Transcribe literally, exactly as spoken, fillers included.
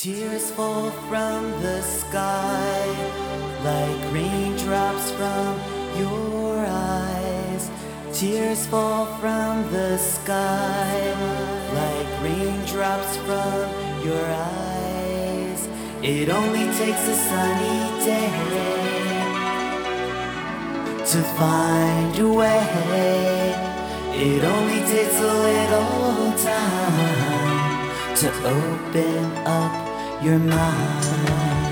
Tears fall from the sky like raindrops from your eyes. Tears fall from the sky like raindrops from your eyes. It only takes a sunny day to find a way. It only takes a little time to open up your mind.